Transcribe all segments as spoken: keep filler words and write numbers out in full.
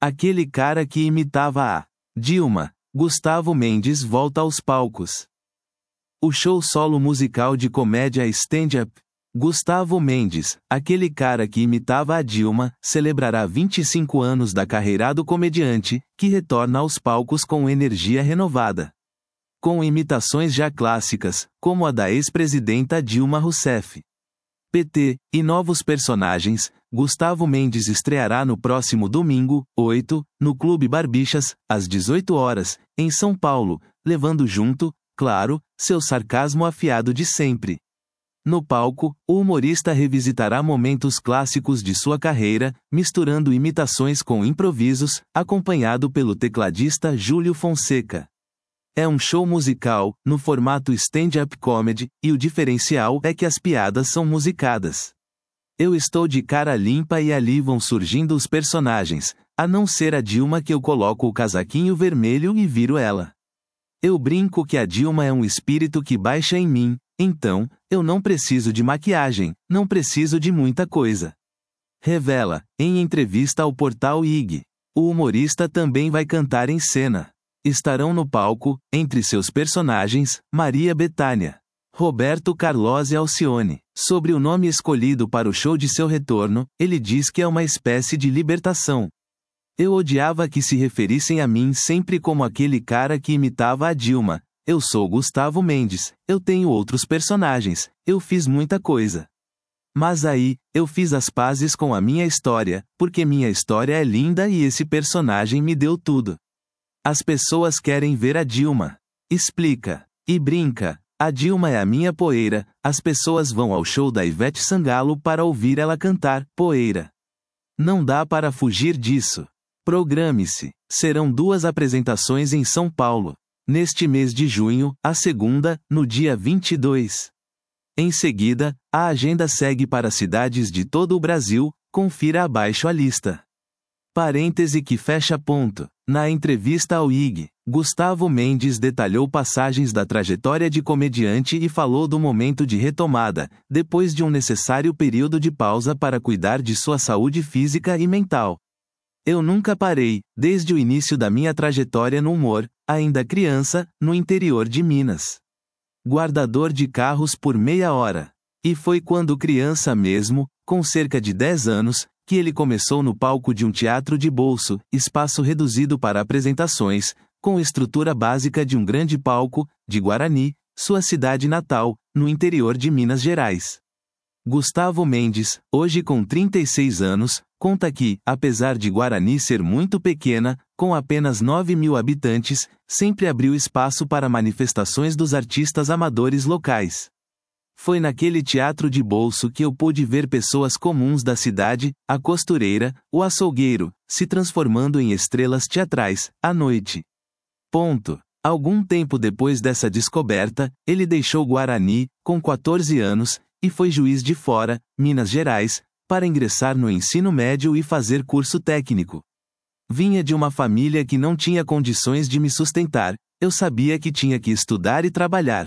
Aquele cara que imitava a Dilma. Gustavo Mendes volta aos palcos. O show solo musical de comédia stand-up. Gustavo Mendes, aquele cara que imitava a Dilma, celebrará vinte e cinco anos da carreira do comediante, que retorna aos palcos com energia renovada. Com imitações já clássicas, como a da ex-presidenta Dilma Rousseff. P T, e novos personagens, Gustavo Mendes estreará no próximo domingo, oito, no Clube Barbixas, às dezoito horas, em São Paulo, levando junto, claro, seu sarcasmo afiado de sempre. No palco, o humorista revisitará momentos clássicos de sua carreira, misturando imitações com improvisos, acompanhado pelo tecladista Júlio Fonseca. É um show musical, no formato stand-up comedy, e o diferencial é que as piadas são musicadas. Eu estou de cara limpa e ali vão surgindo os personagens, a não ser a Dilma que eu coloco o casaquinho vermelho e viro ela. Eu brinco que a Dilma é um espírito que baixa em mim, então, eu não preciso de maquiagem, não preciso de muita coisa. Revela, em entrevista ao portal I G. O humorista também vai cantar em cena. Estarão no palco, entre seus personagens, Maria Bethânia, Roberto Carlos e Alcione. Sobre o nome escolhido para o show de seu retorno, ele diz que é uma espécie de libertação. Eu odiava que se referissem a mim sempre como aquele cara que imitava a Dilma. Eu sou Gustavo Mendes, eu tenho outros personagens, eu fiz muita coisa. Mas aí, eu fiz as pazes com a minha história, porque minha história é linda e esse personagem me deu tudo. As pessoas querem ver a Dilma. Explica. E brinca. A Dilma é a minha poeira, as pessoas vão ao show da Ivete Sangalo para ouvir ela cantar Poeira. Não dá para fugir disso. Programe-se. Serão duas apresentações em São Paulo. Neste mês de junho, a segunda, no dia vinte e dois. Em seguida, a agenda segue para cidades de todo o Brasil, confira abaixo a lista. Parêntese que fecha ponto. Na entrevista ao I G, Gustavo Mendes detalhou passagens da trajetória de comediante e falou do momento de retomada, depois de um necessário período de pausa para cuidar de sua saúde física e mental. Eu nunca parei, desde o início da minha trajetória no humor, ainda criança, no interior de Minas. Guardador de carros por meia hora. E foi quando criança mesmo, com cerca de dez anos, que ele começou no palco de um teatro de bolso, espaço reduzido para apresentações, com estrutura básica de um grande palco, de Guarani, sua cidade natal, no interior de Minas Gerais. Gustavo Mendes, hoje com trinta e seis anos, conta que, apesar de Guarani ser muito pequena, com apenas nove mil habitantes, sempre abriu espaço para manifestações dos artistas amadores locais. Foi naquele teatro de bolso que eu pude ver pessoas comuns da cidade, a costureira, o açougueiro, se transformando em estrelas teatrais, à noite. Ponto. Algum tempo depois dessa descoberta, ele deixou Guarani, com quatorze anos, e foi juiz de Fora, Minas Gerais, para ingressar no ensino médio e fazer curso técnico. Vinha de uma família que não tinha condições de me sustentar, eu sabia que tinha que estudar e trabalhar.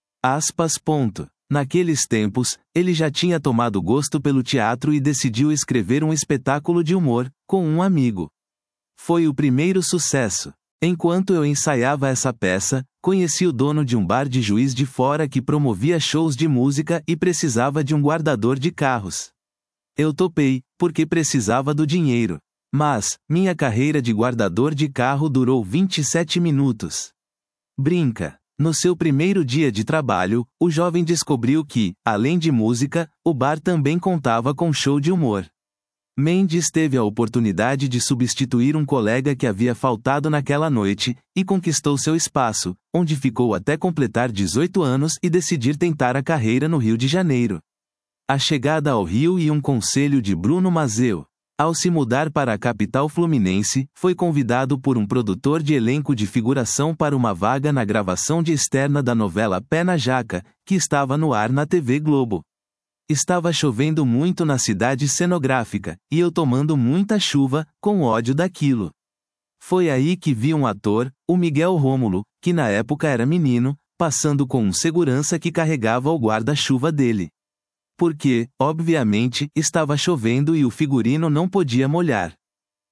Aspas. Ponto. Naqueles tempos, ele já tinha tomado gosto pelo teatro e decidiu escrever um espetáculo de humor, com um amigo. Foi o primeiro sucesso. Enquanto eu ensaiava essa peça, conheci o dono de um bar de Juiz de Fora que promovia shows de música e precisava de um guardador de carros. Eu topei, porque precisava do dinheiro. Mas, minha carreira de guardador de carro durou vinte e sete minutos. Brinca. No seu primeiro dia de trabalho, o jovem descobriu que, além de música, o bar também contava com show de humor. Mendes teve a oportunidade de substituir um colega que havia faltado naquela noite, e conquistou seu espaço, onde ficou até completar dezoito anos e decidir tentar a carreira no Rio de Janeiro. A chegada ao Rio e um conselho de Bruno Mazeu. Ao se mudar para a capital fluminense, foi convidado por um produtor de elenco de figuração para uma vaga na gravação de externa da novela Pé na Jaca, que estava no ar na T V Globo. Estava chovendo muito na cidade cenográfica, e eu tomando muita chuva, com ódio daquilo. Foi aí que vi um ator, o Miguel Rômulo, que na época era menino, passando com um segurança que carregava o guarda-chuva dele. Porque, obviamente, estava chovendo e o figurino não podia molhar.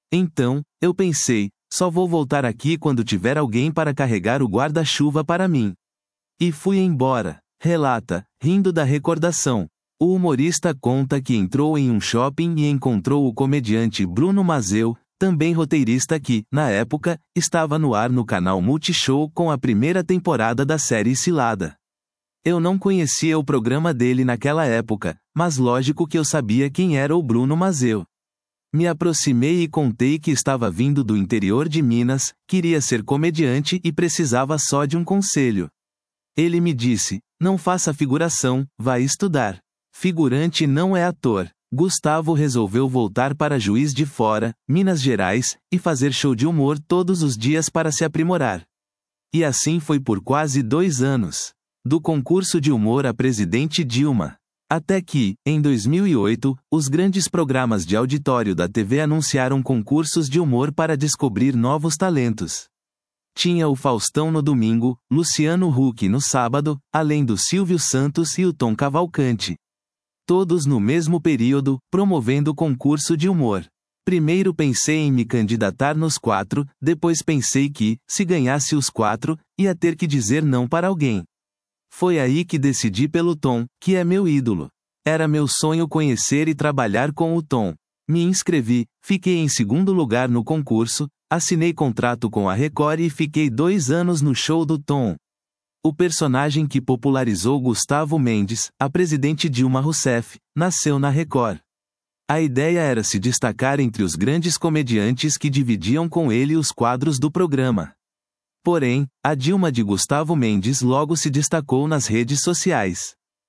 Então, eu pensei, só vou voltar aqui quando tiver alguém para carregar o guarda-chuva para mim. E fui embora, relata, rindo da recordação. O humorista conta que entrou em um shopping e encontrou o comediante Bruno Mazzeo, também roteirista que, na época, estava no ar no canal Multishow com a primeira temporada da série Cilada. Eu não conhecia o programa dele naquela época, mas lógico que eu sabia quem era o Bruno Mazzeo. Me aproximei e contei que estava vindo do interior de Minas, queria ser comediante e precisava só de um conselho. Ele me disse, não faça figuração, vai estudar. Figurante não é ator. Gustavo resolveu voltar para Juiz de Fora, Minas Gerais, e fazer show de humor todos os dias para se aprimorar. E assim foi por quase dois anos. Do concurso de humor a Presidente Dilma. Até que, em dois mil e oito, os grandes programas de auditório da T V anunciaram concursos de humor para descobrir novos talentos. Tinha o Faustão no domingo, Luciano Huck no sábado, além do Silvio Santos e o Tom Cavalcante. Todos no mesmo período, promovendo concurso de humor. Primeiro pensei em me candidatar nos quatro, depois pensei que, se ganhasse os quatro, ia ter que dizer não para alguém. Foi aí que decidi pelo Tom, que é meu ídolo. Era meu sonho conhecer e trabalhar com o Tom. Me inscrevi, fiquei em segundo lugar no concurso, assinei contrato com a Record e fiquei dois anos no show do Tom. O personagem que popularizou Gustavo Mendes, a presidente Dilma Rousseff, nasceu na Record. A ideia era se destacar entre os grandes comediantes que dividiam com ele os quadros do programa. Porém, a Dilma de Gustavo Mendes logo se destacou nas redes sociais.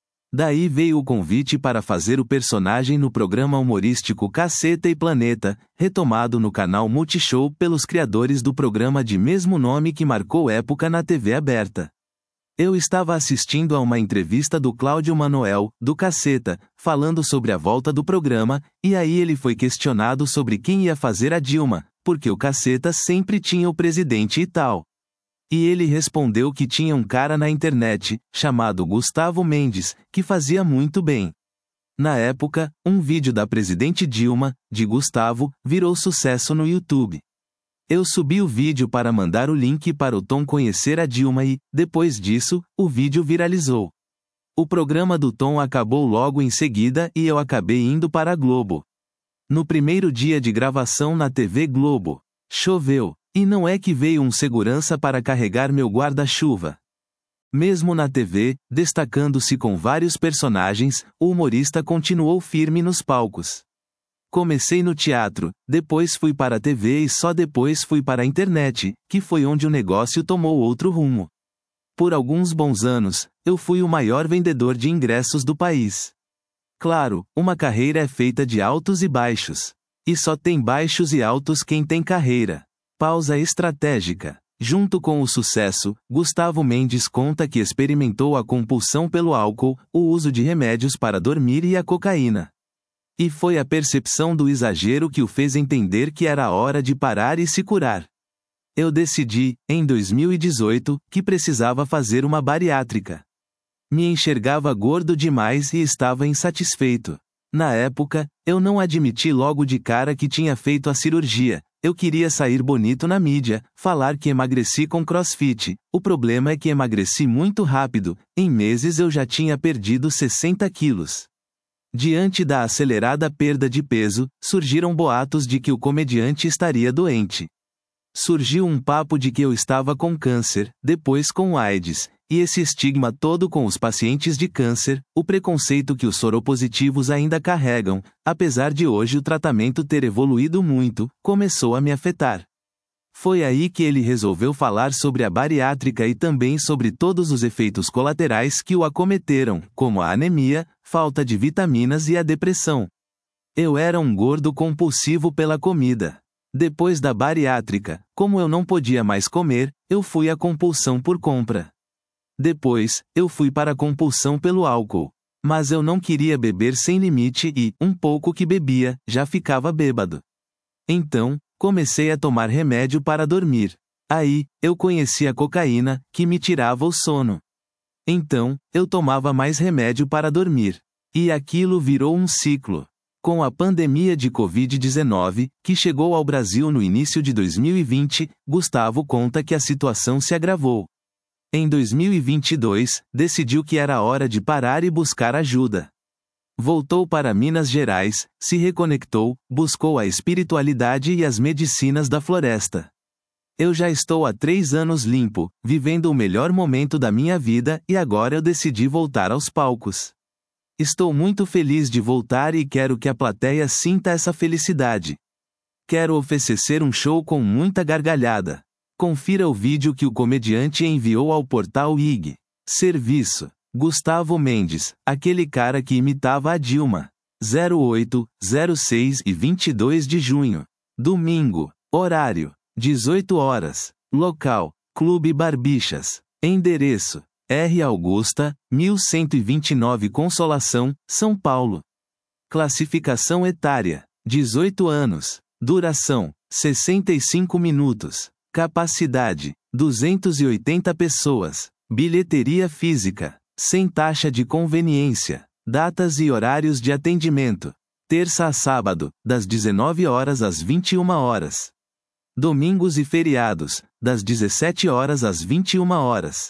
Daí veio o convite para fazer o personagem no programa humorístico Caceta e Planeta, retomado no canal Multishow pelos criadores do programa de mesmo nome que marcou época na T V aberta. Eu estava assistindo a uma entrevista do Cláudio Manoel, do Caceta, falando sobre a volta do programa, e aí ele foi questionado sobre quem ia fazer a Dilma, porque o Caceta sempre tinha o presidente e tal. E ele respondeu que tinha um cara na internet, chamado Gustavo Mendes, que fazia muito bem. Na época, um vídeo da presidente Dilma, de Gustavo, virou sucesso no YouTube. Eu subi o vídeo para mandar o link para o Tom conhecer a Dilma e, depois disso, o vídeo viralizou. O programa do Tom acabou logo em seguida e eu acabei indo para a Globo. No primeiro dia de gravação na T V Globo, choveu, e não é que veio um segurança para carregar meu guarda-chuva. Mesmo na T V, destacando-se com vários personagens, o humorista continuou firme nos palcos. Comecei no teatro, depois fui para a T V e só depois fui para a internet, que foi onde o negócio tomou outro rumo. Por alguns bons anos, eu fui o maior vendedor de ingressos do país. Claro, uma carreira é feita de altos e baixos. E só tem baixos e altos quem tem carreira. Pausa estratégica. Junto com o sucesso, Gustavo Mendes conta que experimentou a compulsão pelo álcool, o uso de remédios para dormir e a cocaína. E foi a percepção do exagero que o fez entender que era hora de parar e se curar. Eu decidi, em dois mil e dezoito, que precisava fazer uma bariátrica. Me enxergava gordo demais e estava insatisfeito. Na época, eu não admiti logo de cara que tinha feito a cirurgia. Eu queria sair bonito na mídia, falar que emagreci com CrossFit. O problema é que emagreci muito rápido, em meses eu já tinha perdido sessenta quilos. Diante da acelerada perda de peso, surgiram boatos de que o comediante estaria doente. Surgiu um papo de que eu estava com câncer, depois com AIDS, e esse estigma todo com os pacientes de câncer, o preconceito que os soropositivos ainda carregam, apesar de hoje o tratamento ter evoluído muito, começou a me afetar. Foi aí que ele resolveu falar sobre a bariátrica e também sobre todos os efeitos colaterais que o acometeram, como a anemia, falta de vitaminas e a depressão. Eu era um gordo compulsivo pela comida. Depois da bariátrica, como eu não podia mais comer, eu fui à compulsão por compra. Depois, eu fui para a compulsão pelo álcool. Mas eu não queria beber sem limite e, um pouco que bebia, já ficava bêbado. Então, comecei a tomar remédio para dormir. Aí, eu conheci a cocaína, que me tirava o sono. Então, eu tomava mais remédio para dormir. E aquilo virou um ciclo. Com a pandemia de covid dezenove, que chegou ao Brasil no início de dois mil e vinte, Gustavo conta que a situação se agravou. Em dois mil e vinte e dois, decidiu que era hora de parar e buscar ajuda. Voltou para Minas Gerais, se reconectou, buscou a espiritualidade e as medicinas da floresta. Eu já estou há três anos limpo, vivendo o melhor momento da minha vida e agora eu decidi voltar aos palcos. Estou muito feliz de voltar e quero que a plateia sinta essa felicidade. Quero oferecer um show com muita gargalhada. Confira o vídeo que o comediante enviou ao portal I G. Serviço: Gustavo Mendes, aquele cara que imitava a Dilma. zero oito, zero seis e vinte e dois de junho. Domingo. Horário: dezoito horas. Local: Clube Barbixas. Endereço: R. Augusta, mil cento e vinte e nove Consolação, São Paulo. Classificação etária: dezoito anos. Duração: sessenta e cinco minutos. Capacidade: duzentas e oitenta pessoas. Bilheteria física, sem taxa de conveniência. Datas e horários de atendimento: terça a sábado, das dezenove horas às vinte e uma horas. Domingos e feriados, das dezessete horas às vinte e uma horas.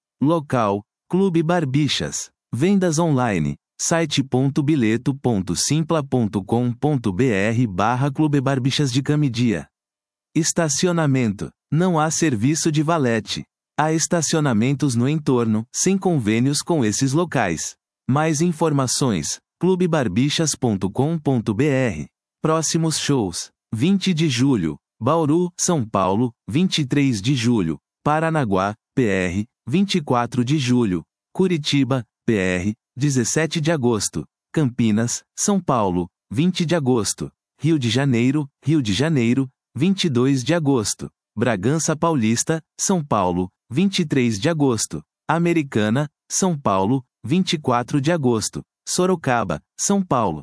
Local: Clube Barbixas. Vendas online: site ponto bileto ponto simpla ponto com ponto br barra Clube Barbixas de Camidia. Estacionamento: não há serviço de valete. Há estacionamentos no entorno, sem convênios com esses locais. Mais informações: clube barbixas ponto com ponto br. Próximos shows: vinte de julho, Bauru, São Paulo; vinte e três de julho, Paranaguá, P R; vinte e quatro de julho, Curitiba, P R; dezessete de agosto, Campinas, São Paulo; vinte de agosto, Rio de Janeiro, Rio de Janeiro; vinte e dois de agosto, Bragança Paulista, São Paulo; vinte e três de agosto, Americana, São Paulo; vinte e quatro de agosto, Sorocaba, São Paulo.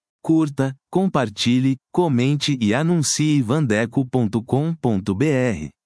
Curta, compartilhe, comente e anuncie vandeco ponto com ponto br.